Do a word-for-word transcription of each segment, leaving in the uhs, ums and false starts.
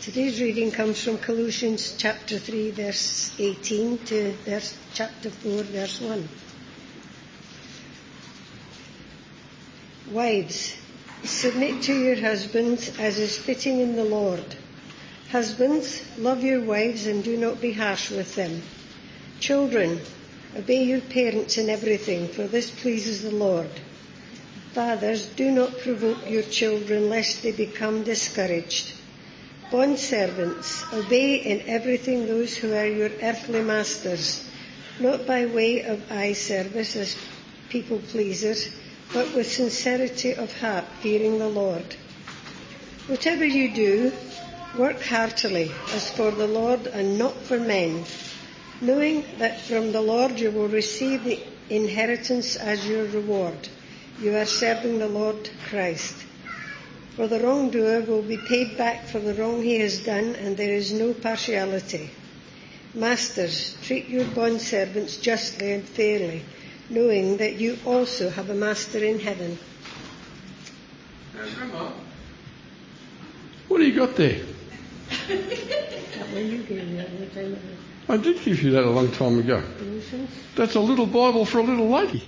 Today's reading comes from Colossians chapter three, verse eighteen to verse, chapter four, verse one. Wives, submit to your husbands as is fitting in the Lord. Husbands, love your wives and do not be harsh with them. Children, obey your parents in everything, for this pleases the Lord. Fathers, do not provoke your children lest they become discouraged. Bondservants, obey in everything those who are your earthly masters, not by way of eye service as people pleasers, but with sincerity of heart, fearing the Lord. Whatever you do, work heartily, as for the Lord and not for men, knowing that from the Lord you will receive the inheritance as your reward. You are serving the Lord Christ. For the wrongdoer will be paid back for the wrong he has done, and there is no partiality. Masters, treat your bondservants justly and fairly, knowing that you also have a master in heaven. Now, Grandma, what do you got there? That one you gave me a long time ago. I did give you that a long time ago. Colossians? That's a little Bible for a little lady.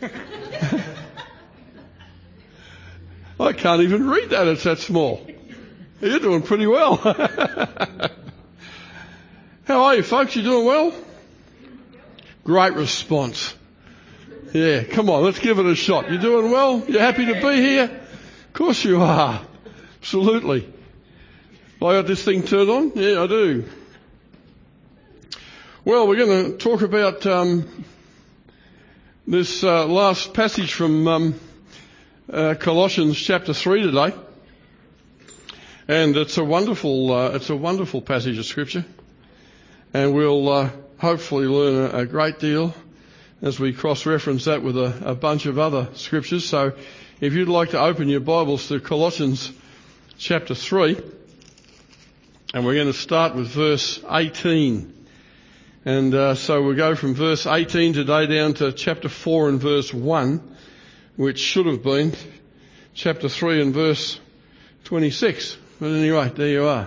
I can't even read that, it's that small. You're doing pretty well. How are you, folks? You doing well? Great response. Yeah, come on, let's give it a shot. You doing well? You happy to be here? Of course you are. Absolutely. Have I got this thing turned on? Yeah, I do. Well, we're going to talk about um, this uh, last passage from um, uh, Colossians chapter three today, and it's a wonderful, uh, it's a wonderful passage of Scripture, and we'll uh, hopefully learn a, a great deal as we cross-reference that with a, a bunch of other scriptures. So, if you'd like to open your Bibles to Colossians chapter three, and we're going to start with verse eighteen. And uh, so we'll go from verse eighteen today down to chapter four and verse one, which should have been chapter three and verse twenty-six. But anyway, there you are.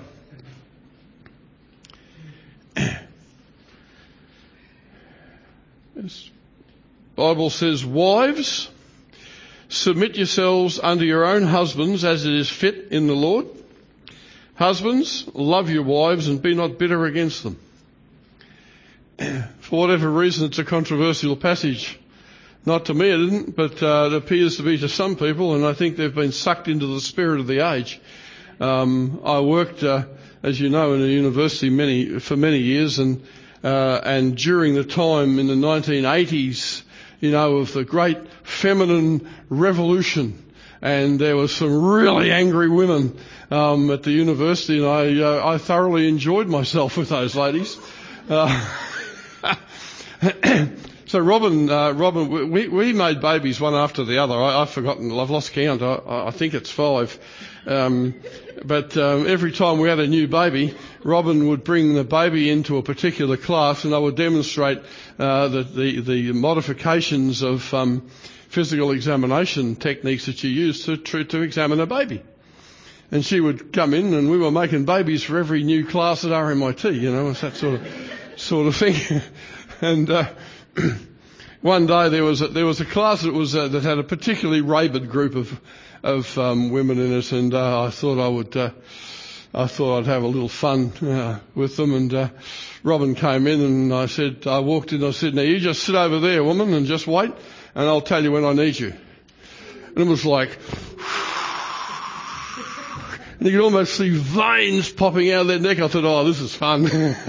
This Bible says, "Wives, submit yourselves unto your own husbands as it is fit in the Lord. Husbands, love your wives and be not bitter against them." For whatever reason, it's a controversial passage. Not to me it isn't, but uh, it appears to be to some people, and I think they've been sucked into the spirit of the age. Um, I worked, uh, as you know, in a university many for many years, and uh, and during the time in the nineteen eighties, you know, of the great feminine revolution, and there were some really angry women um, at the university, and I uh, I thoroughly enjoyed myself with those ladies. Uh, So Robin, uh, Robin, we, we made babies one after the other. I, I've forgotten, I've lost count. I, I think it's five. Um, but um, every time we had a new baby, Robin would bring the baby into a particular class, and I would demonstrate uh, the, the, the modifications of um, physical examination techniques that you use to, to to examine a baby. And she would come in, and we were making babies for every new class at R M I T. You know, it's that sort of sort of thing. And uh, one day there was a, there was a class that was uh, that had a particularly rabid group of of um, women in it, and uh, I thought I would uh, I thought I'd have a little fun uh, with them. And uh, Robin came in, and I said I walked in. I said, "Now you just sit over there, woman, and just wait, and I'll tell you when I need you." And it was like, and you could almost see veins popping out of their neck. I thought, "Oh, this is fun."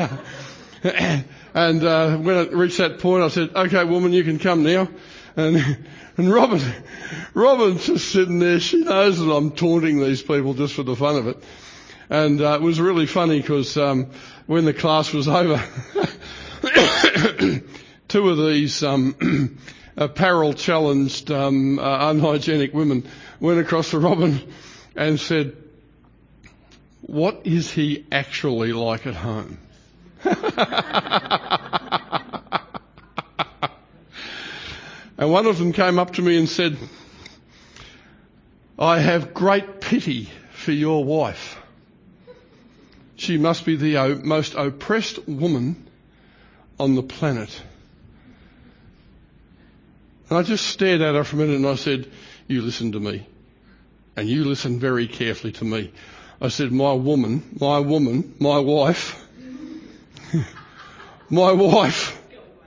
And uh, when it reached that point, I said, "Okay, woman, you can come now." And and Robin, Robin's just sitting there. She knows that I'm taunting these people just for the fun of it. And uh, it was really funny because um, when the class was over, two of these um, apparel-challenged, um, uh, unhygienic women went across to Robin and said, "What is he actually like at home?" And one of them came up to me and said, "I have great pity for your wife." She must be the o- most oppressed woman on the planet. And I just stared at her for a minute and I said, you listen to me. And you listen very carefully to me. I said, my woman, my woman, my wife, my wife,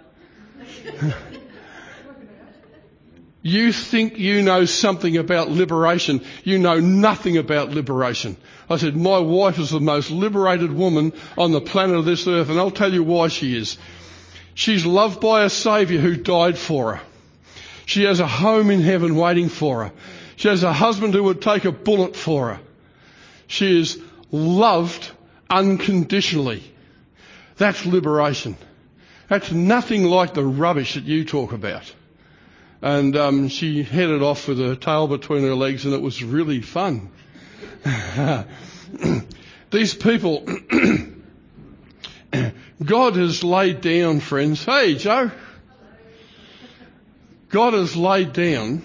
you think you know something about liberation. You know nothing about liberation. I said, my wife is the most liberated woman on the planet of this earth, and I'll tell you why she is. She's loved by a Saviour who died for her. She has a home in heaven waiting for her. She has a husband who would take a bullet for her. She is loved unconditionally. That's liberation. That's nothing like the rubbish that you talk about. And um, she headed off with her tail between her legs, and it was really fun. These people, God has laid down, friends. Hey, Joe. God has laid down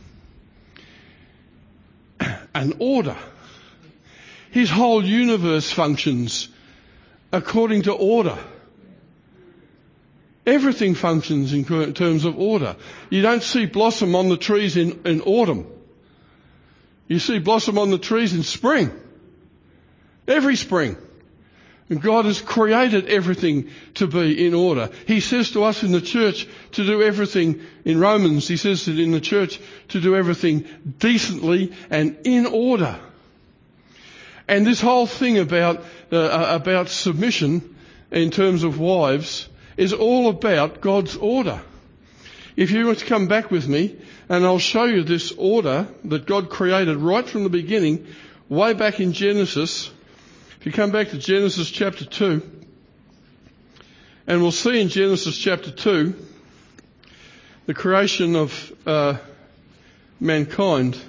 an order. His whole universe functions according to order. Everything functions in terms of order. You don't see blossom on the trees in, in autumn. You see blossom on the trees in spring. Every spring. And God has created everything to be in order. He says to us in the church to do everything, in Romans, he says that in the church to do everything decently and in order. And this whole thing about, uh, about submission in terms of wives is all about God's order. If you want to come back with me, and I'll show you this order that God created right from the beginning, way back in Genesis. If you come back to Genesis chapter two, and we'll see in Genesis chapter two the creation of uh, mankind.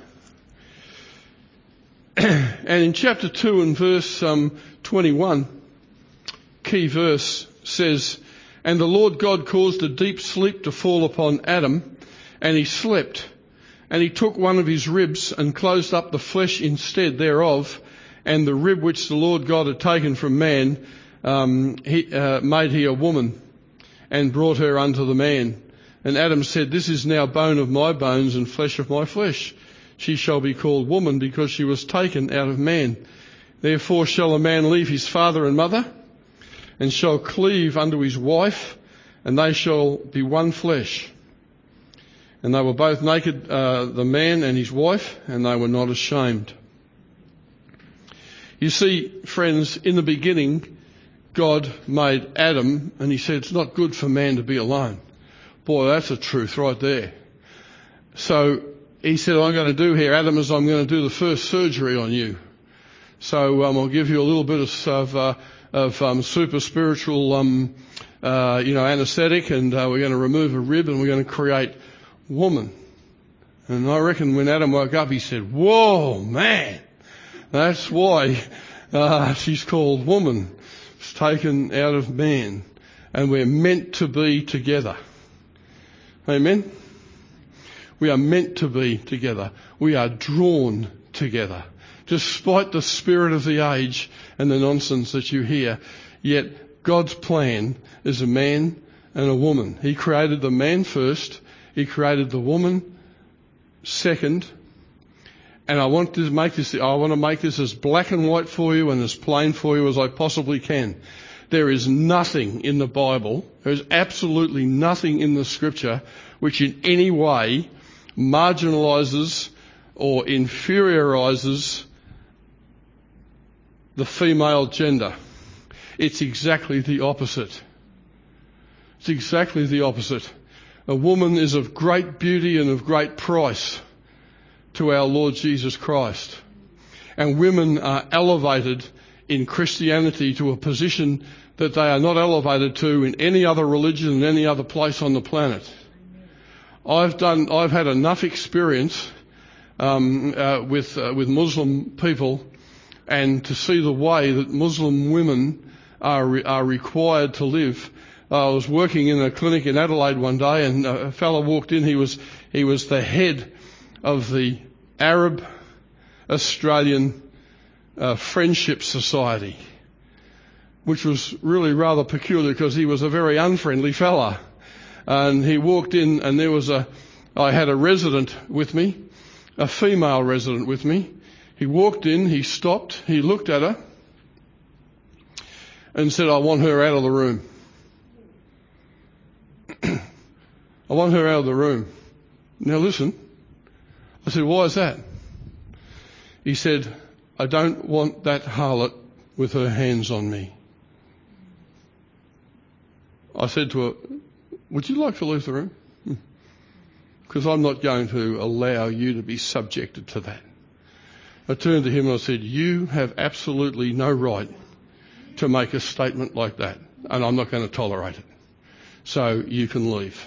And in chapter two and verse um, twenty-one, key verse says, and the Lord God caused a deep sleep to fall upon Adam, and he slept. And he took one of his ribs and closed up the flesh instead thereof, and the rib which the Lord God had taken from man, um, he, uh, made he a woman, and brought her unto the man. And Adam said, this is now bone of my bones and flesh of my flesh. She shall be called woman, because she was taken out of man. Therefore shall a man leave his father and mother, and shall cleave unto his wife, and they shall be one flesh. And they were both naked, uh, the man and his wife, and they were not ashamed. You see, friends, in the beginning, God made Adam, and he said, it's not good for man to be alone. Boy, that's a truth right there. So he said, what I'm going to do here, Adam, is I'm going to do the first surgery on you. So um, I'll give you a little bit of, uh, of um, super spiritual, um, uh, you know, anesthetic, and uh, we're going to remove a rib, and we're going to create woman. And I reckon when Adam woke up, he said, whoa, man, that's why uh, she's called woman. It's taken out of man, and we're meant to be together. Amen? We are meant to be together. We are drawn together. Despite the spirit of the age and the nonsense that you hear, yet God's plan is a man and a woman. He created the man first. He created the woman second. And I want to make this, I want to make this as black and white for you and as plain for you as I possibly can. There is nothing in the Bible, there is absolutely nothing in the scripture which in any way marginalises or inferiorises the female gender. It's exactly the opposite. It's exactly the opposite. A woman is of great beauty and of great price to our Lord Jesus Christ. And women are elevated in Christianity to a position that they are not elevated to in any other religion in any other place on the planet. I've done, I've had enough experience um, uh, with uh, with Muslim people, and to see the way that Muslim women are re- are required to live. Uh, I was working in a clinic in Adelaide one day, and a fellow walked in. He was he was the head of the Arab Australian uh, Friendship Society. which was really rather peculiar because he was a very unfriendly fella. And he walked in and there was a, I had a resident with me, a female resident with me. He walked in, he stopped, he looked at her and said, I want her out of the room. I want her out of the room. Now listen. I said, why is that? He said, I don't want that harlot with her hands on me. I said to her, would you like to leave the room? Because I'm not going to allow you to be subjected to that. I turned to him and I said, you have absolutely no right to make a statement like that, and I'm not going to tolerate it. So you can leave.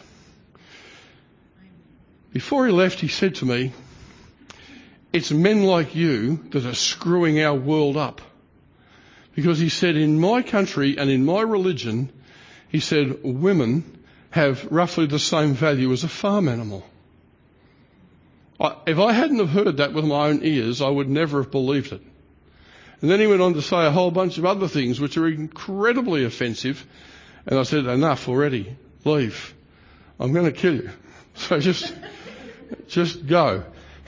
Before he left, he said to me, it's men like you that are screwing our world up. Because he said, in my country and in my religion, he said, women have roughly the same value as a farm animal. I, if I hadn't have heard that with my own ears, I would never have believed it. And then he went on to say a whole bunch of other things which are incredibly offensive. And I said, enough already. Leave. I'm going to kill you. So just, just go.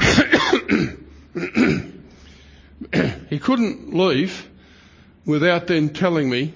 He couldn't leave without then telling me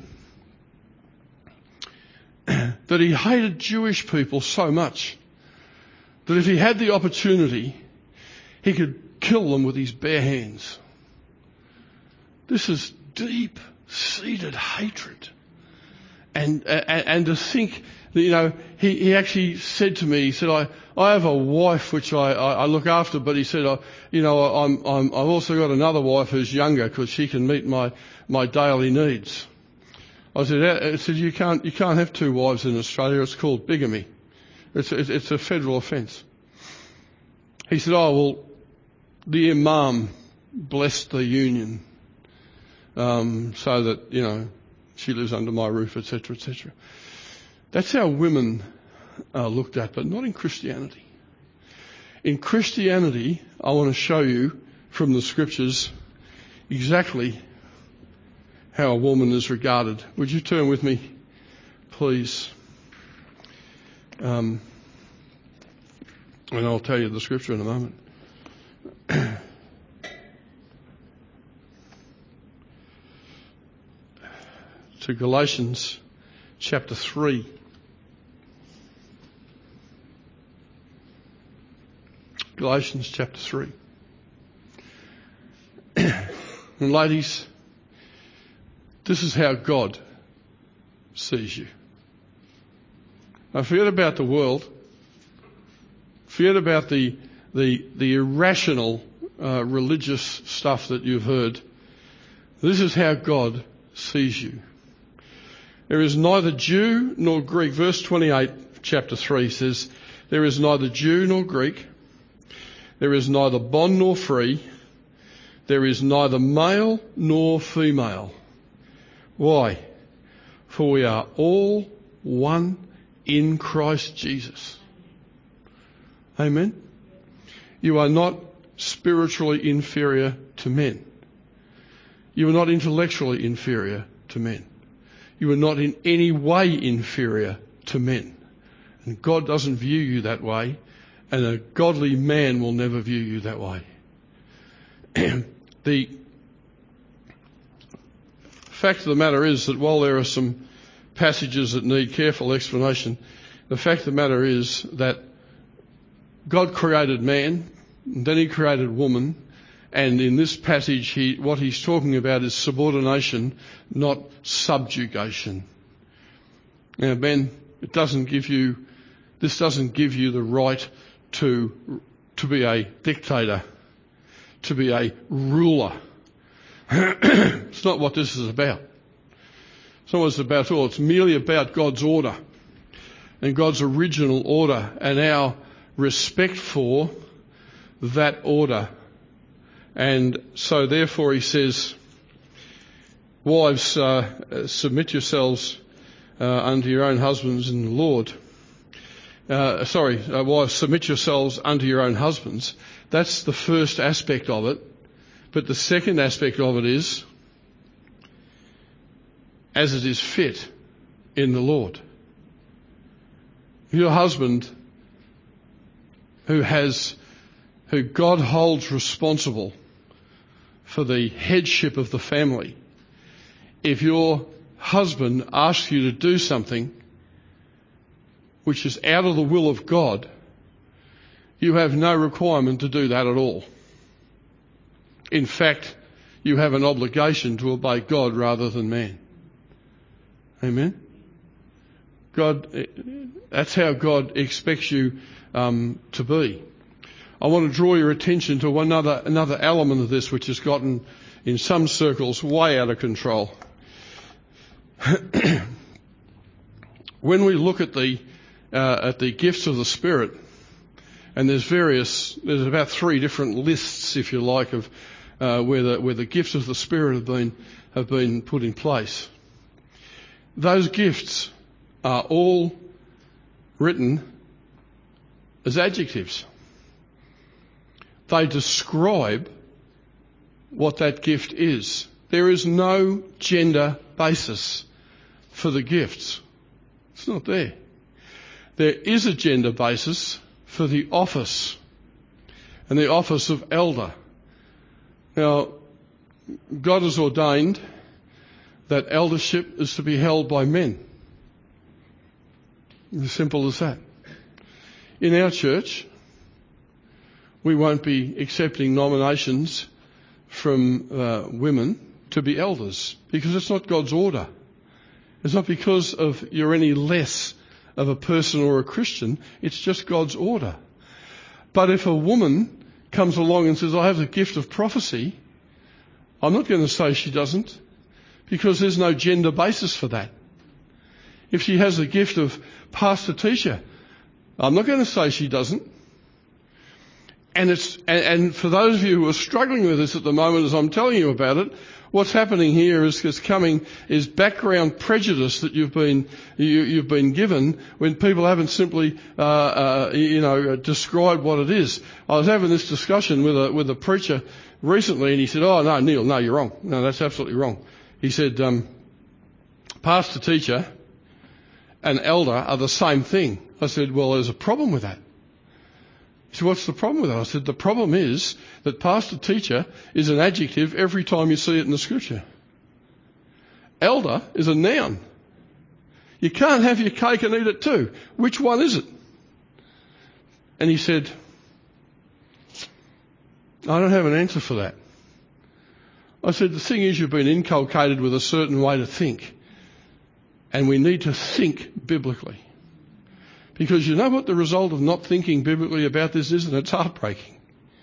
that he hated Jewish people so much that if he had the opportunity, he could kill them with his bare hands. This is deep-seated hatred. And, and, and to think that, you know, he, he actually said to me, he said, I, I have a wife which I, I, I look after, but he said, I, you know, I'm, I'm, I've also got another wife who's younger because she can meet my, my daily needs. I said, I said, you can't, you can't have two wives in Australia. It's called bigamy. It's, it's, it's a federal offence. He said, oh, well, the Imam blessed the union, um, so that, you know, she lives under my roof, et cetera, et cetera. That's how women are looked at, but not in Christianity. In Christianity, I want to show you from the scriptures exactly how a woman is regarded. Would you turn with me, please? Um, and I'll tell you the scripture in a moment. To Galatians chapter three. Galatians chapter three. And ladies, this is how God sees you. Now forget about the world. Forget about the the, the irrational uh, religious stuff that you've heard. This is how God sees you. There is neither Jew nor Greek. Verse twenty-eight, chapter three says, there is neither Jew nor Greek. There is neither bond nor free. There is neither male nor female. Why? For we are all one in Christ Jesus. Amen? You are not spiritually inferior to men. You are not intellectually inferior to men. You are not in any way inferior to men. And God doesn't view you that way, and a godly man will never view you that way. The fact of the matter is that while there are some passages that need careful explanation, the fact of the matter is that God created man, and then he created woman, and in this passage he, what he's talking about is subordination, not subjugation. Now Ben, it doesn't give you, this doesn't give you the right to, to be a dictator, to be a ruler. It's not what this is about. It's not what it's about at all. It's merely about God's order and God's original order and our respect for that order. And so therefore he says, wives, uh, submit yourselves uh, unto your own husbands in the Lord. Uh, sorry, uh, wives, submit yourselves unto your own husbands. That's the first aspect of it. But the second aspect of it is, as it is fit in the Lord. Your husband who has, who God holds responsible for the headship of the family, if your husband asks you to do something which is out of the will of God, you have no requirement to do that at all. In fact, you have an obligation to obey God rather than man. Amen? God, that's how God expects you um, to be. I want to draw your attention to one other, another element of this which has gotten, in some circles, way out of control. When we look at the uh, at the gifts of the Spirit, and there's various, there's about three different lists, if you like, of uh, where the where the gifts of the Spirit have been have been put in place. Those gifts are all written as adjectives. They describe what that gift is. There is no gender basis for the gifts. It's not there. There is a gender basis for the office, and the office of elder. Now, God has ordained that eldership is to be held by men. As simple as that. In our church, we won't be accepting nominations from uh, women to be elders, because it's not God's order. It's not because of you're any less of a person or a Christian. It's just God's order. But if a woman comes along and says, I have the gift of prophecy, I'm not going to say she doesn't, because there's no gender basis for that. If she has the gift of pastor teacher, I'm not going to say she doesn't. And it's and, and for those of you who are struggling with this at the moment, as I'm telling you about it, what's happening here is, is coming is background prejudice that you've been you, you've been given when people haven't simply uh, uh, you know described what it is. I was having this discussion with a with a preacher recently, and he said, "Oh no, Neil, no, you're wrong. No, that's absolutely wrong." He said, um, "Pastor, teacher, and elder are the same thing." I said, "Well, there's a problem with that." He said, "What's the problem with that?" I said, "The problem is that pastor teacher is an adjective every time you see it in the scripture. Elder is a noun. You can't have your cake and eat it too. Which one is it?" And he said, "I don't have an answer for that." I said, "The thing is, you've been inculcated with a certain way to think, and we need to think biblically. Because you know what the result of not thinking biblically about this is, and it's heartbreaking.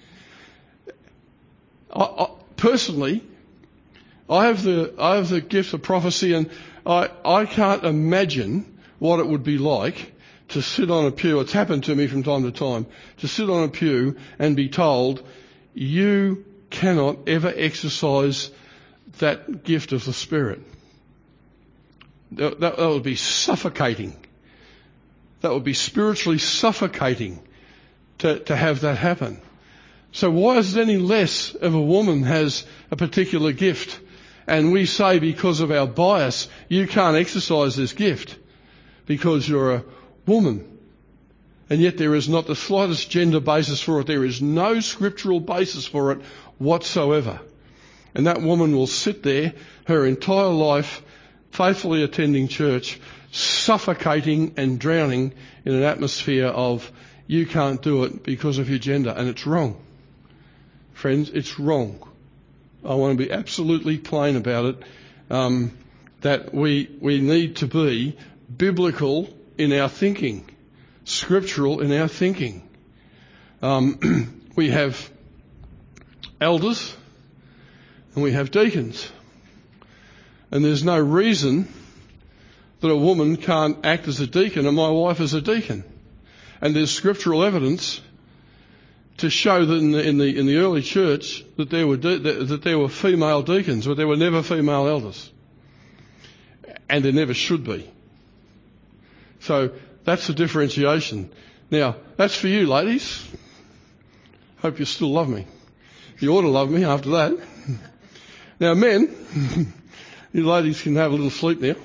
I, I, personally, I have the I have the gift of prophecy, and I, I can't imagine what it would be like to sit on a pew. It's happened to me from time to time, to sit on a pew and be told, you cannot ever exercise that gift of the Spirit. That, that, that would be suffocating. That would be spiritually suffocating to, to have that happen. So why is it any less if a woman has a particular gift and we say because of our bias, you can't exercise this gift because you're a woman? And yet there is not the slightest gender basis for it. There is no scriptural basis for it whatsoever. And that woman will sit there her entire life, faithfully attending church, suffocating and drowning in an atmosphere of you can't do it because of your gender. And it's wrong. Friends, it's wrong. I want to be absolutely plain about it, um, that we we need to be biblical in our thinking, scriptural in our thinking. Um, we have elders and we have deacons. And there's no reason that a woman can't act as a deacon and my wife as a deacon. And there's scriptural evidence to show that in the in the, in the early church that there were de- that there were female deacons, but there were never female elders, and there never should be. So that's the differentiation. Now that's for you, ladies. Hope you still love me. You ought to love me after that. Now, men. You ladies can have a little sleep now.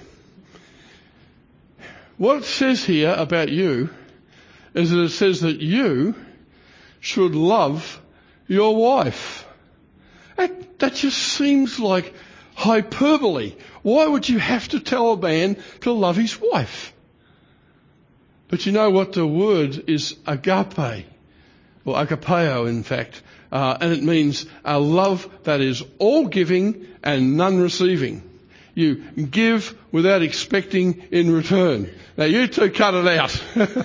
What it says here about you is that it says that you should love your wife. That, that just seems like hyperbole. Why would you have to tell a man to love his wife? But you know what the word is? Agape, or agapeo in fact, uh, and it means a love that is all giving and none receiving. You give without expecting in return. Now you two cut it out.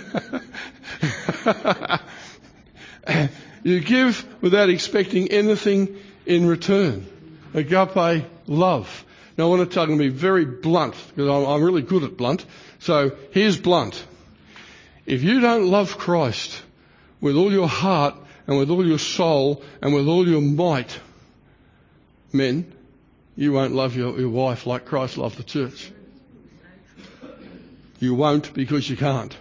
You give without expecting anything in return. Agape love. Now I want to tell you, I'm going to be very blunt, because I'm, I'm really good at blunt. So here's blunt. If you don't love Christ with all your heart and with all your soul and with all your might, men, you won't love your, your wife like Christ loved the church. You won't, because you can't.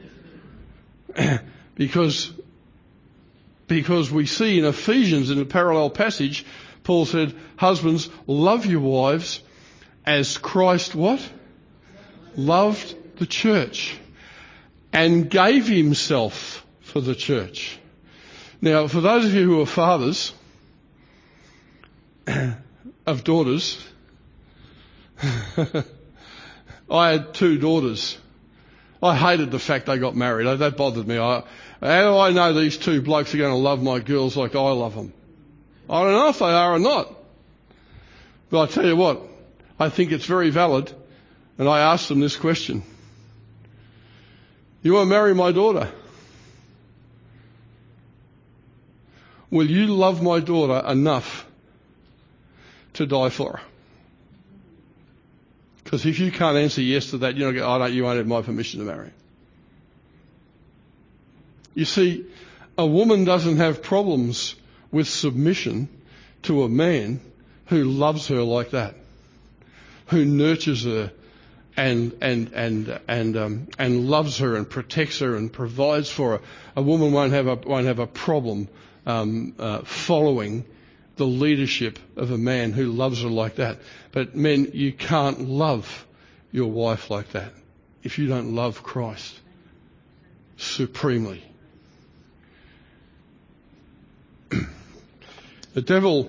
because, because we see in Ephesians, in a parallel passage, Paul said, husbands, love your wives as Christ what? Loved the church and gave himself for the church. Now, for those of you who are fathers of daughters, I had two daughters. I hated the fact they got married. That bothered me. I, how do I know these two blokes are going to love my girls like I love them? I don't know if they are or not. But I tell you what, I think it's very valid. And I asked them this question. You want to marry my daughter? Will you love my daughter enough to die for her? Because if you can't answer yes to that, you don't, I don't, you won't have my permission to marry. You see, a woman doesn't have problems with submission to a man who loves her like that, who nurtures her and and and and um, and loves her and protects her and provides for her. A woman won't have a won't have a problem um, uh, following the leadership of a man who loves her like that. But men, you can't love your wife like that if you don't love Christ supremely. The devil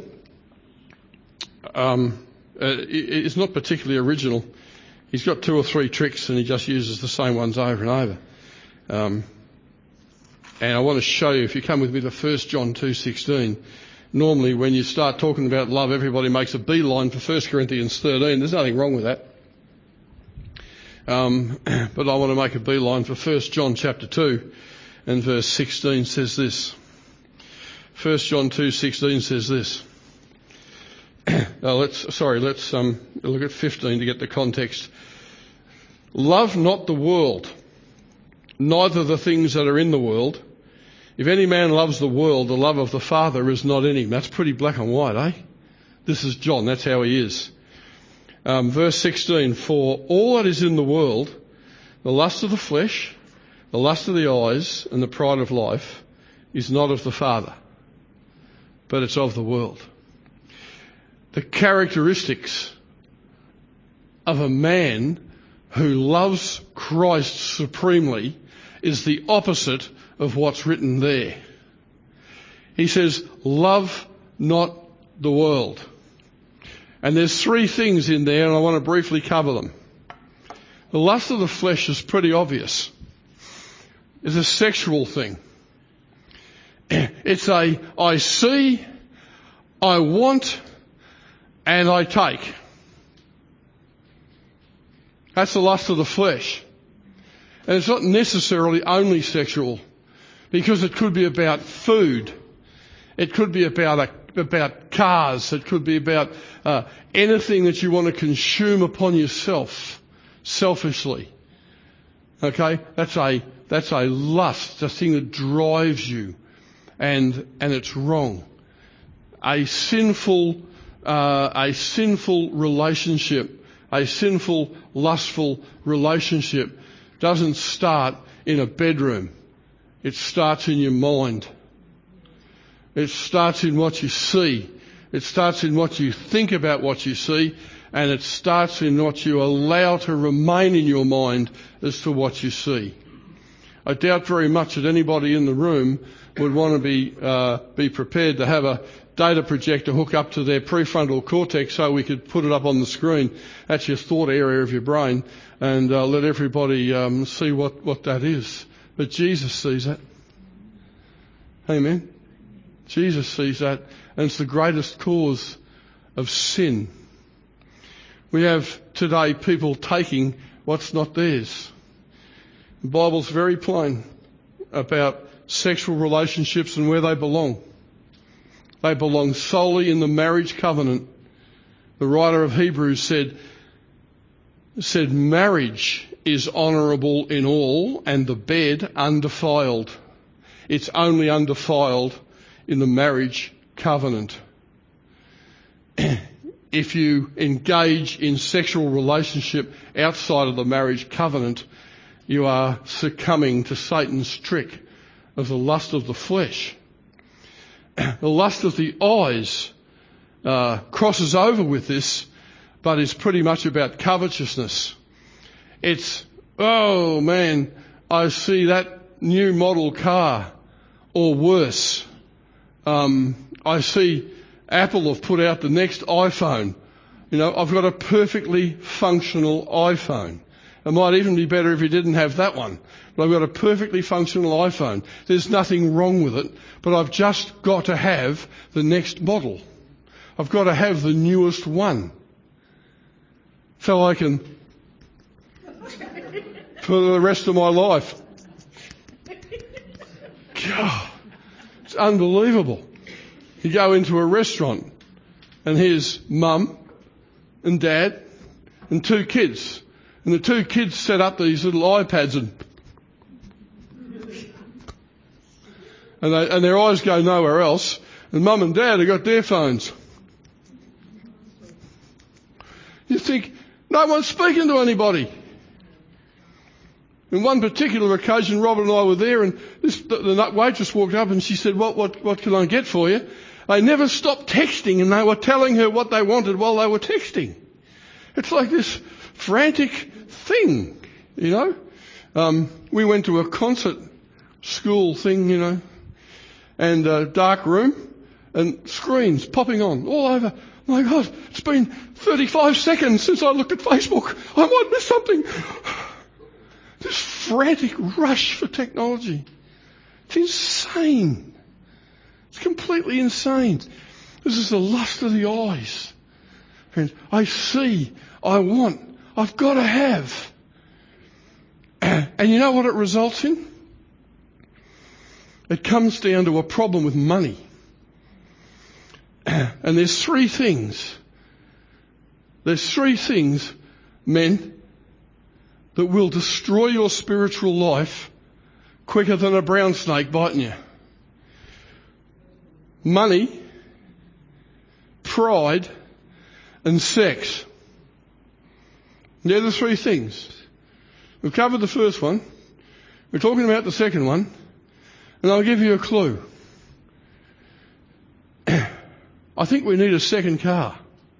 um, uh, is not particularly original. He's got two or three tricks and he just uses the same ones over and over. Um, and I want to show you, if you come with me to First John two sixteen, normally when you start talking about love, everybody makes a beeline for First Corinthians thirteen. There's nothing wrong with that. Um, but I want to make a beeline for First John chapter two, and verse sixteen says this. First John two sixteen says this. uh, let's sorry, let's um, look at fifteen to get the context. Love not the world, neither the things that are in the world. If any man loves the world, the love of the Father is not in him. That's pretty black and white, eh? This is John. That's how he is. Um, verse sixteen. For all that is in the world, the lust of the flesh, the lust of the eyes, and the pride of life, is not of the Father, but it's of the world. The characteristics of a man who loves Christ supremely is the opposite of what's written there. He says, love not the world. And there's three things in there, and I want to briefly cover them. The lust of the flesh is pretty obvious. It's a sexual thing. It's a, I see, I want, and I take. That's the lust of the flesh. And it's not necessarily only sexual, because it could be about food. It could be about a, about cars. It could be about uh, anything that you want to consume upon yourself, selfishly. Okay? That's a, that's a lust, a thing that drives you. And, and it's wrong. A sinful, uh, a sinful relationship, a sinful, lustful relationship doesn't start in a bedroom. It starts in your mind. It starts in what you see. It starts in what you think about what you see, and it starts in what you allow to remain in your mind as to what you see. I doubt very much that anybody in the room would want to be uh, be prepared to have a data projector hook up to their prefrontal cortex so we could put it up on the screen. That's your thought area of your brain, and uh, let everybody um, see what, what that is. But Jesus sees that. Amen. Jesus sees that, and it's the greatest cause of sin. We have today people taking what's not theirs. The Bible's very plain about sexual relationships and where they belong. They belong solely in the marriage covenant. The writer of Hebrews said, said marriage is honourable in all and the bed undefiled. It's only undefiled in the marriage covenant. If you engage in sexual relationship outside of the marriage covenant, you are succumbing to Satan's trick of the lust of the flesh. The lust of the eyes uh, crosses over with this, but is pretty much about covetousness. It's, oh man, I see that new model car, or worse. Um, I see Apple have put out the next iPhone. You know, I've got a perfectly functional iPhone. It might even be better if you didn't have that one. But I've got a perfectly functional iPhone. There's nothing wrong with it, but I've just got to have the next model. I've got to have the newest one. So I can, for the rest of my life. God, it's unbelievable. You go into a restaurant and here's mum and dad and two kids. And the two kids set up these little iPads and and, they, and their eyes go nowhere else. And mum and dad have got their phones. You think, no one's speaking to anybody. In one particular occasion, Robert and I were there, and this, the, the waitress walked up and she said, what, what, what can I get for you? They never stopped texting, and they were telling her what they wanted while they were texting. It's like this frantic thing, you know. Um, we went to a concert school thing, you know, and a dark room and screens popping on all over. My God, it's been thirty-five seconds since I looked at Facebook. I might miss something. This frantic rush for technology. It's insane. It's completely insane. This is the lust of the eyes. Friends, I see, I want, I've got to have. And you know what it results in? It comes down to a problem with money. And there's three things. There's three things, men, that will destroy your spiritual life quicker than a brown snake biting you. Money, pride, and sex. They're the three things. We've covered the first one. We're talking about the second one. And I'll give you a clue. I think we need a second car.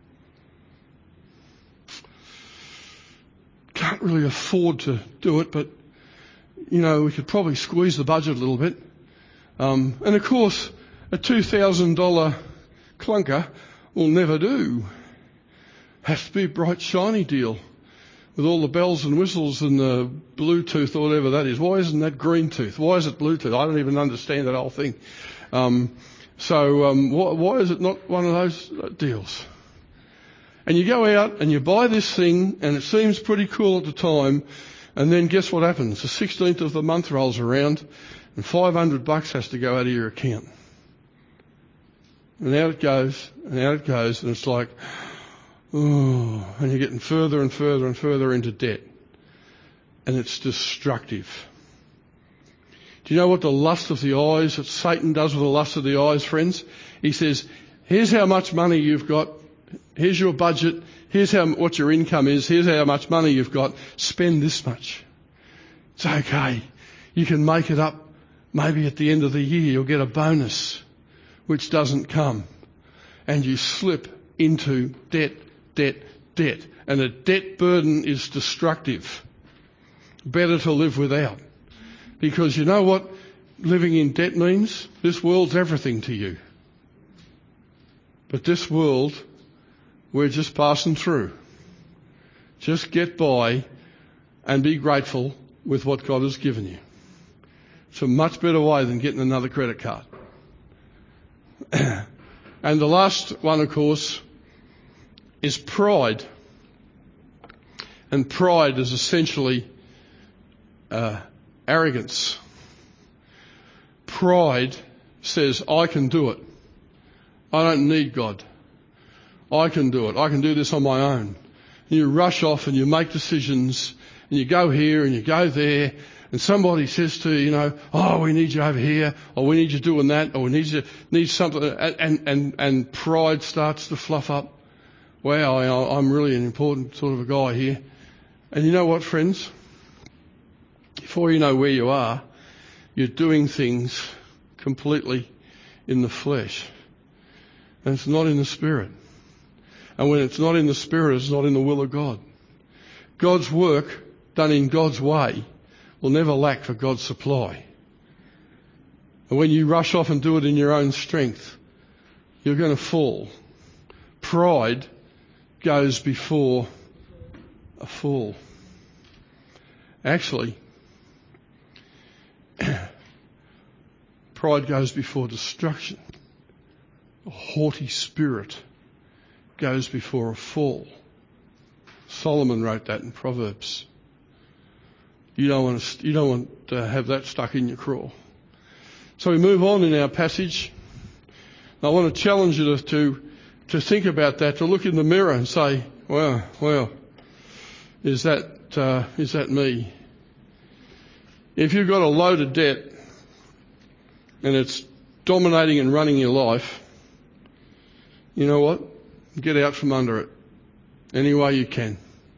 Can't really afford to do it, but, you know, we could probably squeeze the budget a little bit. Um, and of course, a two thousand dollars clunker will never do. Has to be a bright, shiny deal with all the bells and whistles and the Bluetooth or whatever that is. Why isn't that green tooth? Why is it Bluetooth? I don't even understand that whole thing. Um, so um, why, why is it not one of those deals? And you go out and you buy this thing and it seems pretty cool at the time, and then guess what happens? The sixteenth of the month rolls around and five hundred bucks has to go out of your account. And out it goes, and out it goes, and it's like, oh, and you're getting further and further and further into debt. And it's destructive. Do you know what the lust of the eyes, that Satan does with the lust of the eyes, friends? He says, here's how much money you've got. Here's your budget. Here's how what your income is. Here's how much money you've got. Spend this much. It's okay. You can make it up. Maybe at the end of the year you'll get a bonus, which doesn't come. and you slip into debt, debt, debt. And a debt burden is destructive. Better to live without. Because you know what living in debt means? This world's everything to you. But this world, we're just passing through. Just get by and be grateful with what God has given you. It's a much better way than getting another credit card. And the last one, of course, is pride. And pride is essentially uh, arrogance. Pride says, I can do it. I don't need God. I can do it. I can do this on my own. And you rush off and you make decisions and you go here and you go there, and somebody says to you, you know, oh, we need you over here, or we need you doing that, or we need you need something, and and and pride starts to fluff up. Wow, I, I'm really an important sort of a guy here. And you know what, friends? Before you know where you are, you're doing things completely in the flesh. And it's not in the Spirit. And when it's not in the Spirit, it's not in the will of God. God's work, done in God's way, will never lack for God's supply. And when you rush off and do it in your own strength, you're going to fall. Pride goes before a fall. Actually, pride goes before destruction. A haughty spirit goes before a fall. Solomon wrote that in Proverbs. You don't want to, you don't want to have that stuck in your craw. So we move on in our passage. I want to challenge you to, to, to think about that, to look in the mirror and say, wow, well, is that, uh, is that me? If you've got a load of debt and it's dominating and running your life, you know what? Get out from under it any way you can.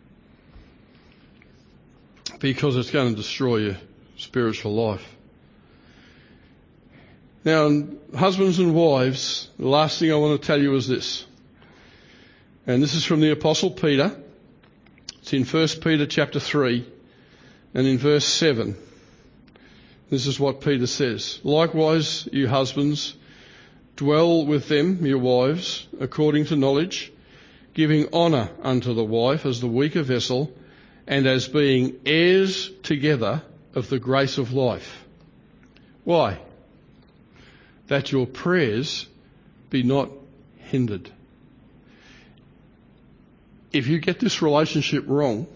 Because it's going to destroy your spiritual life. Now, husbands and wives, the last thing I want to tell you is this. And this is from the Apostle Peter. It's in First Peter chapter three and in verse seven. This is what Peter says. Likewise, you husbands, dwell with them, your wives, according to knowledge, giving honour unto the wife as the weaker vessel, and as being heirs together of the grace of life. Why? That your prayers be not hindered. If you get this relationship wrong,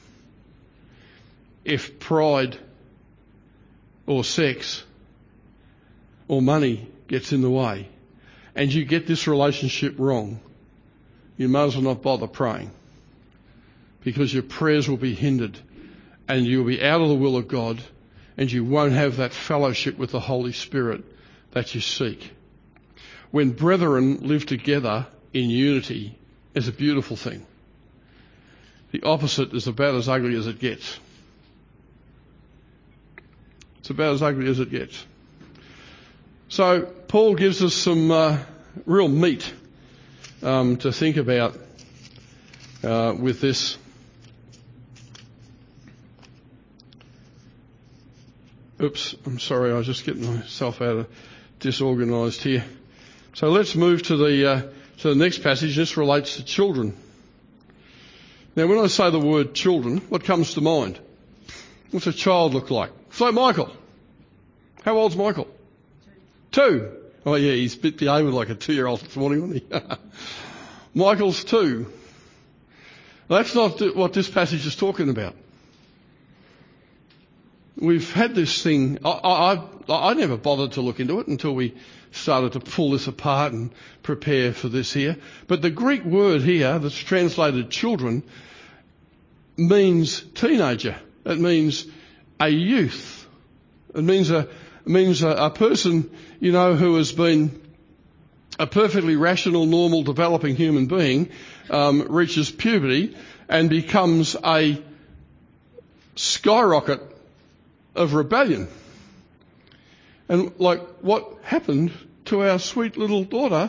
if pride or sex or money gets in the way, and you get this relationship wrong, you may as well not bother praying, because your prayers will be hindered and you'll be out of the will of God, and you won't have that fellowship with the Holy Spirit that you seek. When brethren live together in unity, it's a beautiful thing. The opposite is about as ugly as it gets. It's about as ugly as it gets. So Paul gives us some uh, real meat um, to think about uh, with this. Oops, I'm sorry, I was just getting myself out of disorganised here. So let's move to the uh, to the next passage. This relates to children. Now, when I say the word children, what comes to mind? What's a child look like? So Michael. How old's Michael? Two. Oh yeah, he's bit behaving like a two-year-old this morning, wasn't he? Michael's two. That's not what this passage is talking about. We've had this thing, I, I, I never bothered to look into it until we started to pull this apart and prepare for this here. But the Greek word here that's translated children means teenager. It means a youth. It means a, it means a, a person, you know, who has been a perfectly rational, normal, developing human being, um, reaches puberty and becomes a skyrocket of rebellion. And like what happened to our sweet little daughter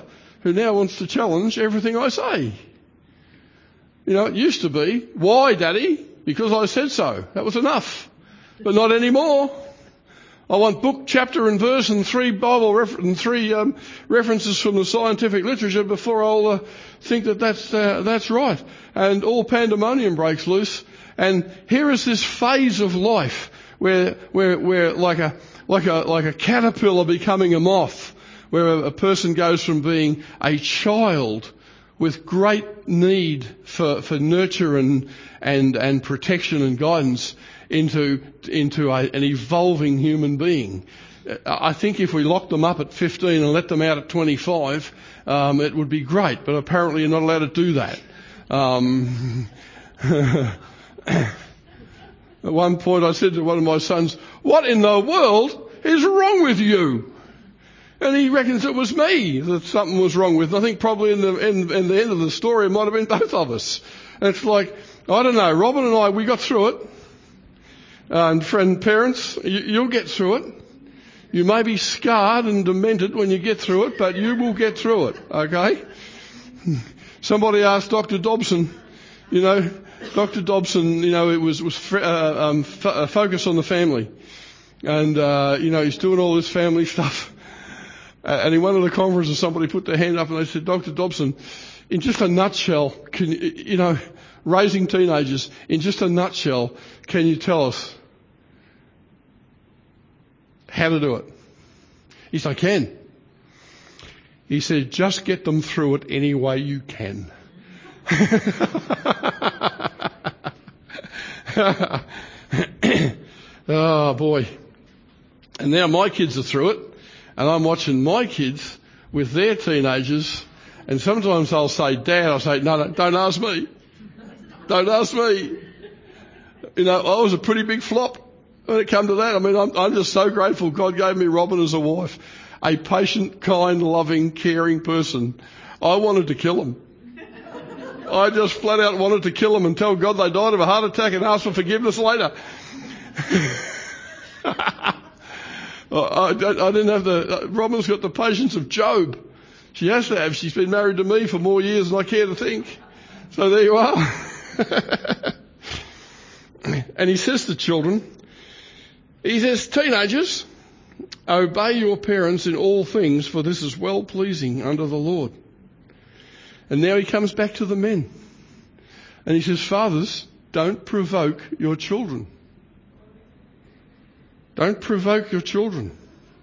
who now wants to challenge everything I say. You know, it used to be, why, Daddy? Because I said so. That was enough. But not anymore. I want book, chapter and verse and three Bible refer- and three um, references from the scientific literature before I'll uh, think that that's, uh, that's right. And all pandemonium breaks loose. And here is this phase of life where, where, where like a, like a, like a caterpillar becoming a moth, where a, a person goes from being a child with great need for, for nurture and, and, and protection and guidance into, into a, an evolving human being. I think if we locked them up at fifteen and let them out at twenty-five, um, it would be great, but apparently you're not allowed to do that. Um, at one point I said to one of my sons, what in the world is wrong with you? And he reckons it was me that something was wrong with. And I think probably in the, in, in the end of the story it might have been both of us. And it's like, I don't know, Robin and I, we got through it. Uh, and friend parents, you, you'll get through it. You may be scarred and demented when you get through it, but you will get through it, okay? Somebody asked Doctor Dobson, you know, Doctor Dobson, you know, it was, was uh, um, f- uh, focus on the family. And, uh, you know, he's doing all this family stuff. Uh, and in one of the conferences, somebody put their hand up and they said, Doctor Dobson, in just a nutshell, can you, you know, raising teenagers, in just a nutshell, can you tell us how to do it? He said, I can. He said, just get them through it any way you can. Oh boy. And now my kids are through it, and I'm watching my kids with their teenagers, and sometimes I'll say, Dad, I'll say, no, no, don't ask me. Don't ask me. You know, I was a pretty big flop when it came to that. I mean, I'm, I'm just so grateful God gave me Robin as a wife. A patient, kind, loving, caring person. I wanted to kill them. I just flat out wanted to kill them and tell God they died of a heart attack and ask for forgiveness later. I, I, I didn't have the, Robin's got the patience of Job. She has to have. She's been married to me for more years than I care to think. So there you are. And he says to children, he says, teenagers, obey your parents in all things, for this is well pleasing unto the Lord. And now he comes back to the men. And he says, fathers, don't provoke your children. Don't provoke your children.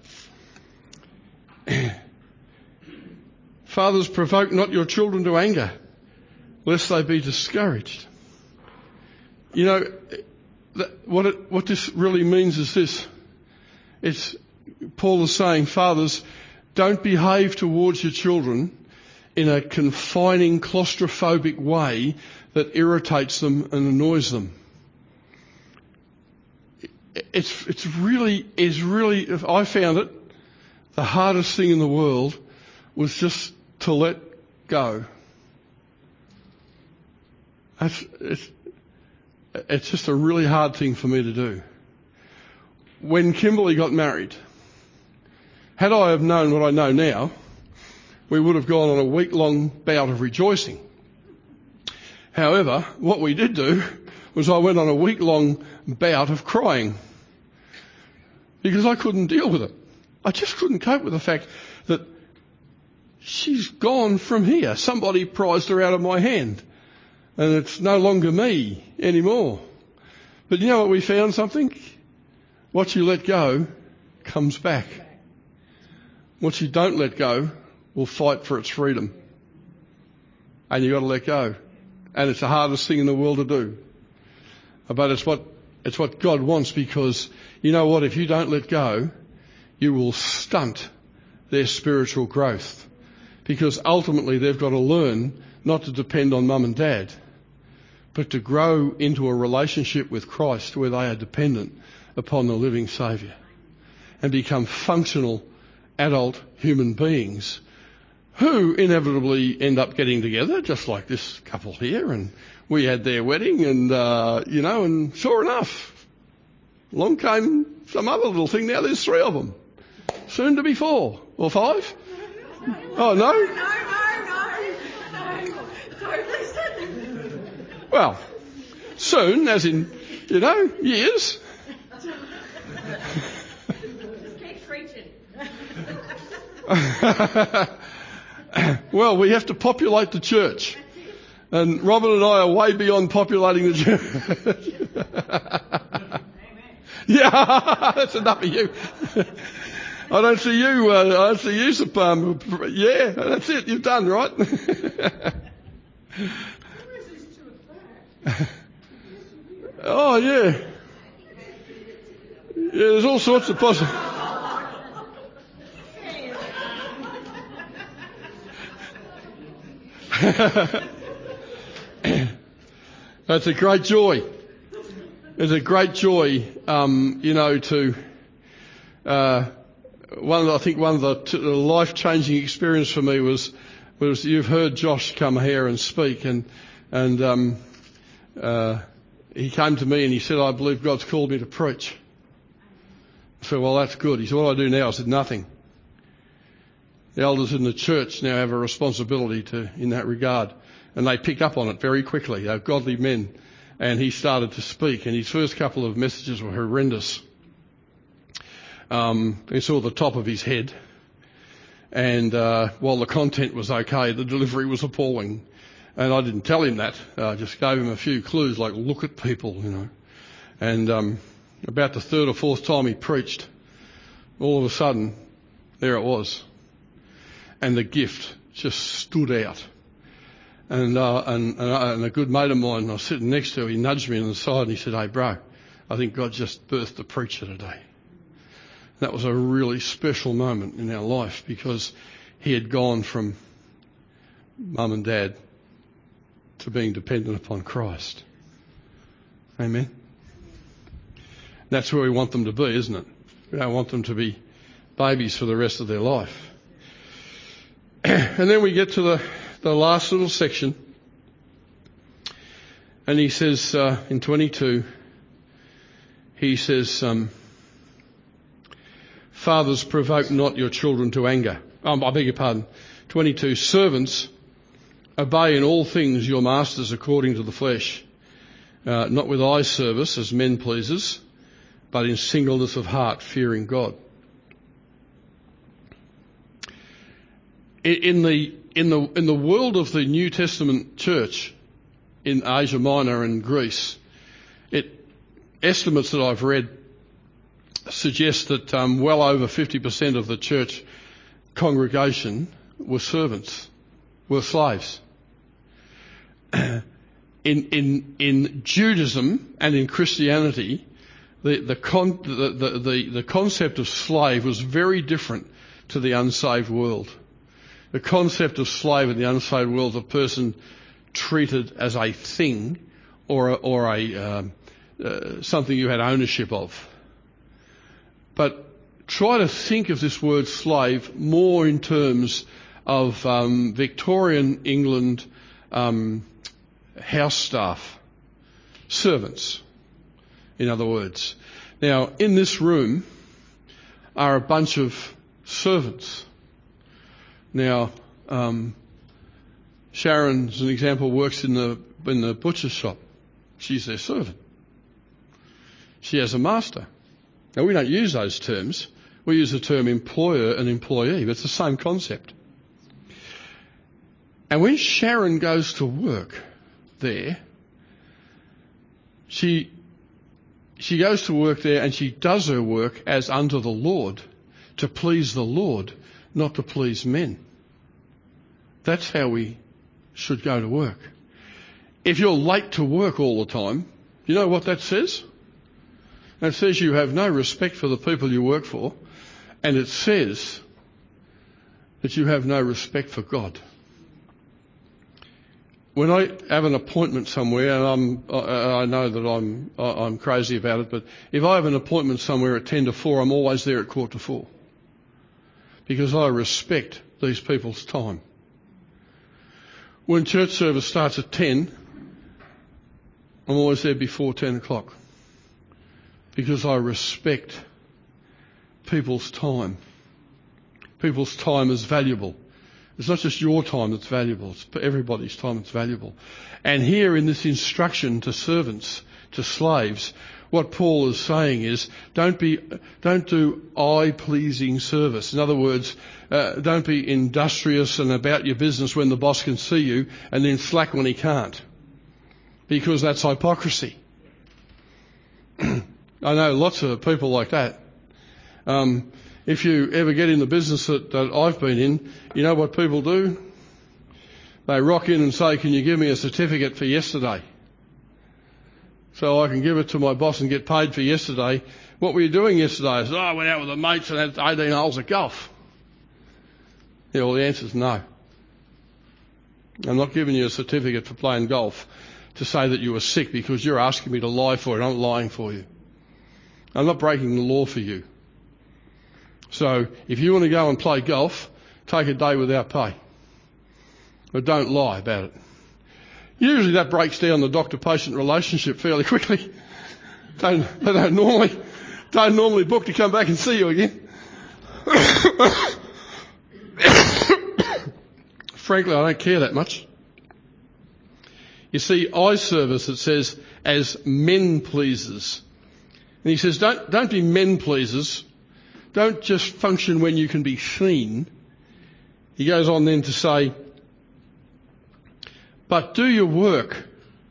Fathers, provoke not your children to anger, lest they be discouraged. You know, that, what it, what this really means is this. It's, Paul is saying, fathers, don't behave towards your children in a confining, claustrophobic way that irritates them and annoys them. It's, it's really, it's really, if I found it, the hardest thing in the world was just to let go. That's, it's, it's just a really hard thing for me to do. When Kimberly got married, had I have known what I know now, we would have gone on a week-long bout of rejoicing. However, what we did do was I went on a week-long bout of crying because I couldn't deal with it. I just couldn't cope with the fact that she's gone from here. Somebody prized her out of my hand, and it's no longer me anymore. But you know what, we found something? What you let go comes back. What you don't let go will fight for its freedom. And you've got to let go. And it's the hardest thing in the world to do. But it's what, it's what God wants, because you know what, if you don't let go, you will stunt their spiritual growth. Because ultimately they've got to learn not to depend on mum and dad, but to grow into a relationship with Christ where they are dependent upon the living Saviour and become functional adult human beings who inevitably end up getting together, just like this couple here, and we had their wedding, and uh, you know, and sure enough, along came some other little thing. Now there's three of them, soon to be four or five. Oh no. Well, soon, as in, you know, years. Keep preaching. Well, we have to populate the church. And Robin and I are way beyond populating the church. Yeah, that's enough of you. I don't see you, uh, I don't see you, um, yeah, that's it, you've done, right? Oh, yeah. Yeah, there's all sorts of possible. That's a great joy. It's a great joy, um, you know, to, uh, one of the, I think one of the, t- the life-changing experience for me was, was you've heard Josh come here and speak, and, and, um, uh, he came to me and he said, I believe God's called me to preach. I said, well, that's good. He said, what do I do now? I said, nothing. The elders in the church now have a responsibility to, in that regard. And they picked up on it very quickly. They're godly men. And he started to speak, and his first couple of messages were horrendous. Um, he saw the top of his head. And, uh, while the content was okay, the delivery was appalling. And I didn't tell him that. I just gave him a few clues, like look at people, you know. And, um, about the third or fourth time he preached, all of a sudden, there it was. And the gift just stood out. And, uh, and, and, uh, and a good mate of mine, I was sitting next to him, he nudged me on the side and he said, hey bro, I think God just birthed a preacher today. That was a really special moment in our life, because he had gone from mum and dad to being dependent upon Christ. Amen. That's where we want them to be, isn't it? We don't want them to be babies for the rest of their life. And then we get to the, the last little section. And he says, uh, in twenty-two, he says, um, fathers, provoke not your children to anger. Um, I beg your pardon. twenty-two, servants, obey in all things your masters according to the flesh, uh, not with eye service as men pleasers, but in singleness of heart, fearing God. In the in the in the world of the New Testament church in Asia Minor and Greece, it estimates that I've read suggest that um, well over fifty percent of the church congregation were servants, were slaves. In in in Judaism and in Christianity, the the, con, the the the the concept of slave was very different to the unsaved world. The concept of slave in the unsaved world is a person treated as a thing or a, or a um, uh, something you had ownership of. But try to think of this word slave more in terms of um, Victorian England um, house staff, servants, in other words. Now, in this room are a bunch of servants. Now, um, Sharon, as an example, works in the in the butcher's shop. She's their servant. She has a master. Now, we don't use those terms. We use the term employer and employee, but it's the same concept. And when Sharon goes to work there, she she goes to work there and she does her work as unto the Lord, to please the Lord, not to please men. That's how we should go to work. If you're late to work all the time, you know what that says? It says you have no respect for the people you work for, and it says that you have no respect for God. When I have an appointment somewhere, and I'm, I, I know that I'm, I'm crazy about it, but if I have an appointment somewhere at ten to four, I'm always there at quarter to four. Because I respect these people's time. When church service starts at ten, I'm always there before ten o'clock. Because I respect people's time. People's time is valuable. It's not just your time that's valuable, it's everybody's time that's valuable. And here in this instruction to servants, to slaves, what Paul is saying is don't be, don't do eye-pleasing service. In other words, uh, don't be industrious and about your business when the boss can see you and then slack when he can't. Because that's hypocrisy. I know lots of people like that. Um, if you ever get in the business that, that I've been in, you know what people do? They rock in and say, can you give me a certificate for yesterday? So I can give it to my boss and get paid for yesterday. What were you doing yesterday? I said, oh, I went out with the mates and had eighteen holes of golf. Yeah, well, the answer is no. I'm not giving you a certificate for playing golf to say that you were sick because you're asking me to lie for it. I'm not lying for you. I'm not breaking the law for you. So if you want to go and play golf, take a day without pay. But don't lie about it. Usually that breaks down the doctor-patient relationship fairly quickly. Don't, they don't normally, don't normally book to come back and see you again. Frankly, I don't care that much. You see, eye service, it says, as men pleasers. And he says, don't, don't be men pleasers. Don't just function when you can be seen. He goes on then to say, but do your work.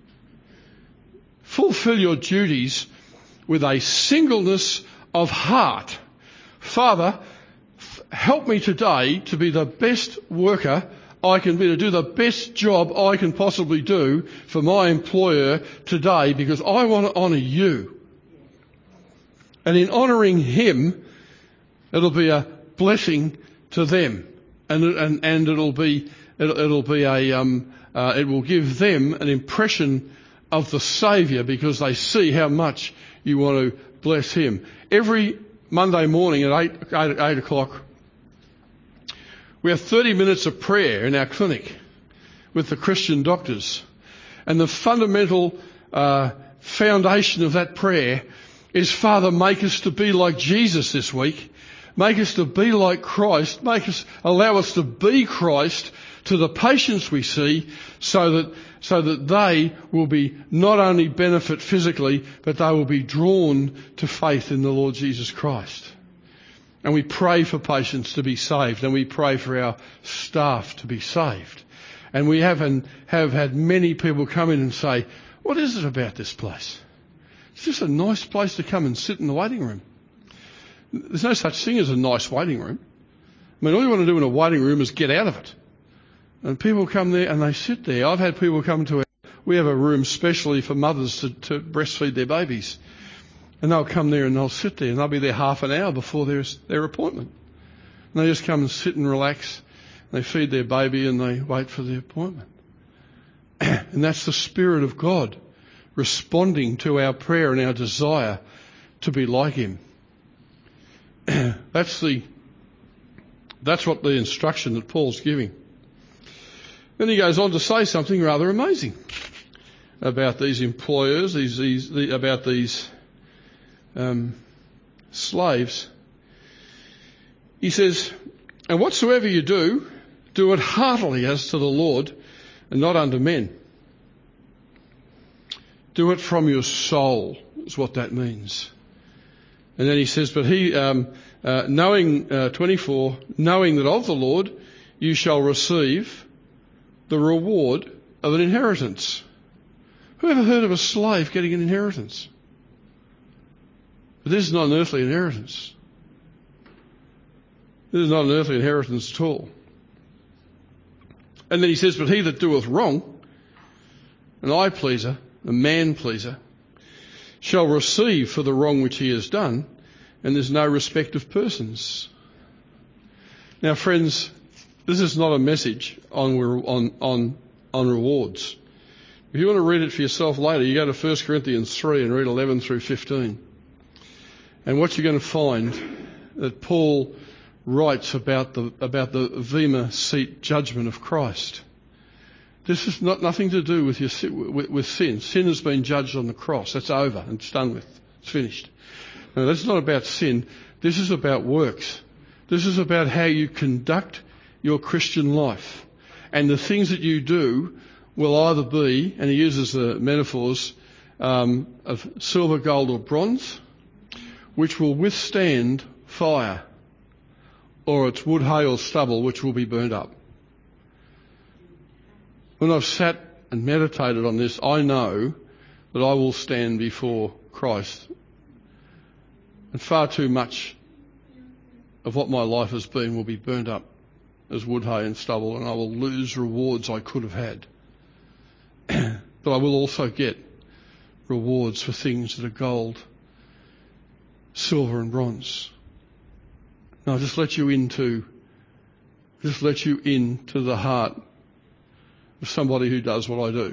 Fulfill your duties with a singleness of heart. Father, help me today to be the best worker I can be, to do the best job I can possibly do for my employer today, because I want to honour you. And in honouring him, it'll be a blessing to them, and and and it'll be it'll, it'll be a um uh, it will give them an impression of the Saviour, because they see how much you want to bless him. Every Monday morning at eight eight, eight o'clock, we have thirty minutes of prayer in our clinic with the Christian doctors, and the fundamental uh, foundation of that prayer is, Father, make us to be like Jesus this week. Make us to be like Christ. Make us, allow us to be Christ to the patients we see, so that, so that they will be not only benefit physically, but they will be drawn to faith in the Lord Jesus Christ. And we pray for patients to be saved, and we pray for our staff to be saved. And we have, and have had many people come in and say, what is it about this place? It's just a nice place to come and sit in the waiting room. There's no such thing as a nice waiting room. I mean, all you want to do in a waiting room is get out of it. And people come there and they sit there. I've had people come to our, we have a room specially for mothers to, to breastfeed their babies. And they'll come there and they'll sit there, and they'll be there half an hour before their, their appointment. And they just come and sit and relax. They feed their baby and they wait for the appointment. And that's the Spirit of God responding to our prayer and our desire to be like him. That's the, that's what the instruction that Paul's giving. Then he goes on to say something rather amazing about these employers, these, these, the, about these um, slaves. He says, and whatsoever you do, do it heartily as to the Lord and not unto men. Do it from your soul, is what that means. And then he says, but he, um, uh, knowing, uh, twenty-four, knowing that of the Lord you shall receive the reward of an inheritance. Who ever heard of a slave getting an inheritance? But this is not an earthly inheritance. This is not an earthly inheritance at all. And then he says, but he that doeth wrong, an eye pleaser, a man pleaser, shall receive for the wrong which he has done, and there's no respect of persons. Now, friends, this is not a message on on on on rewards. If you want to read it for yourself later, you go to First Corinthians three and read eleven through fifteen. And what you're going to find that Paul writes about the about the Bema seat judgment of Christ. This is not nothing to do with your with, with sin. Sin has been judged on the cross. That's over and it's done with. It's finished. No, that's not about sin. This is about works. This is about how you conduct your Christian life. And the things that you do will either be, and he uses the metaphors um, of silver, gold or bronze, which will withstand fire, or it's wood, hay or stubble, which will be burnt up. When I've sat and meditated on this, I know that I will stand before Christ. And far too much of what my life has been will be burnt up as wood, hay and stubble, and I will lose rewards I could have had. But I will also get rewards for things that are gold, silver and bronze. Now, just let you into, just let you into the heart of somebody who does what I do.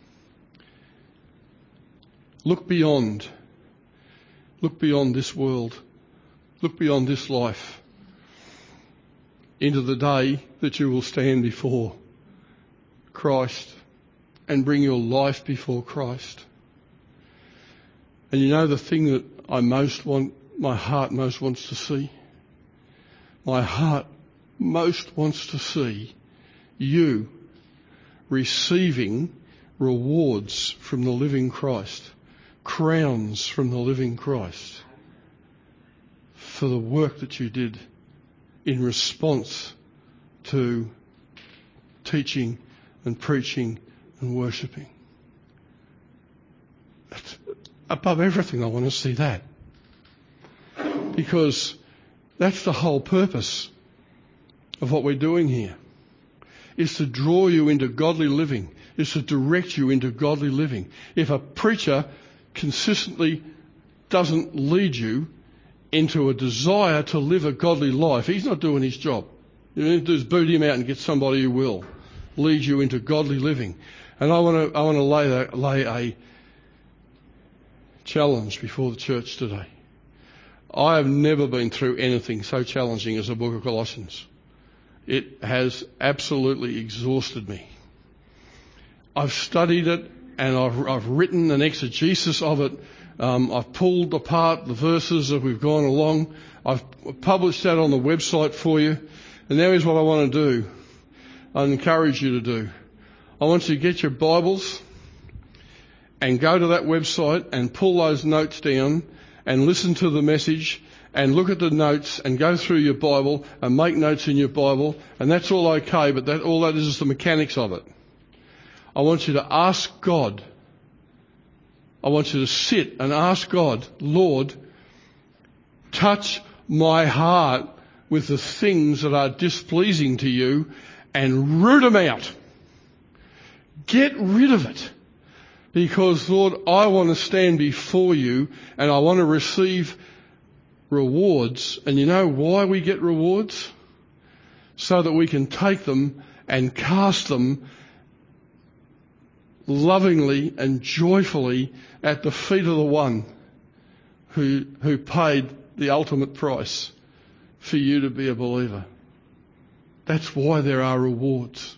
Look beyond. Look beyond this world. Look beyond this life into the day that you will stand before Christ and bring your life before Christ. And you know the thing that I most want, my heart most wants to see? My heart most wants to see you receiving rewards from the living Christ, crowns from the living Christ for the work that you did in response to teaching and preaching and worshipping. That's above everything, I want to see that. Because that's the whole purpose of what we're doing here, is to draw you into godly living, is to direct you into godly living. If a preacher consistently doesn't lead you into a desire to live a godly life, he's not doing his job. You need to do is boot him out and get somebody who will lead you into godly living. And I want to I want to lay a, lay a challenge before the church today. I have never been through anything so challenging as the book of Colossians. It has absolutely exhausted me. I've studied it and I've, I've written an exegesis of it. Um, I've pulled apart the verses as we've gone along. I've published that on the website for you. And now is what I want to do. I encourage you to do. I want you to get your Bibles and go to that website and pull those notes down and listen to the message and look at the notes and go through your Bible and make notes in your Bible. And that's all okay, but that all that is is the mechanics of it. I want you to ask God. I want you to sit and ask God, Lord, touch my heart with the things that are displeasing to you and root them out. Get rid of it. Because, Lord, I want to stand before you and I want to receive rewards. And you know why we get rewards? So that we can take them and cast them lovingly and joyfully at the feet of the one who, who paid the ultimate price for you to be a believer. That's why there are rewards.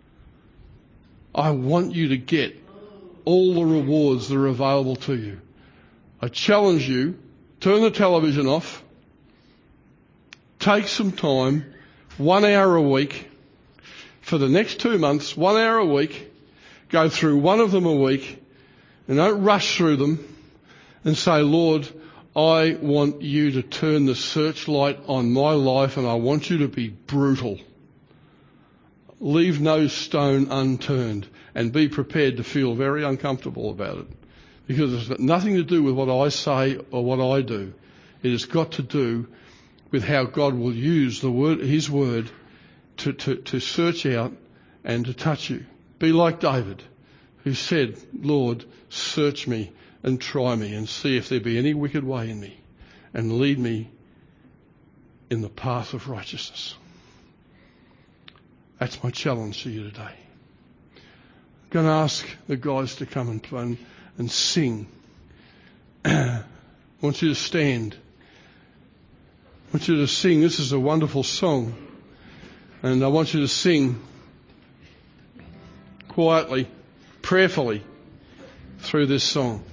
I want you to get all the rewards that are available to you. I challenge you, turn the television off, take some time, one hour a week, for the next two months, one hour a week, go through one of them a week, and don't rush through them, and say, Lord, I want you to turn the searchlight on my life and I want you to be brutal. Leave no stone unturned and be prepared to feel very uncomfortable about it. Because it's got nothing to do with what I say or what I do. It has got to do with how God will use the word, His word to, to, to search out and to touch you. Be like David, who said, Lord, search me and try me and see if there be any wicked way in me and lead me in the path of righteousness. That's my challenge to you today. I'm going to ask the guys to come and play and sing. I want you to stand. I want you to sing. This is a wonderful song. And I want you to sing quietly, prayerfully through this song.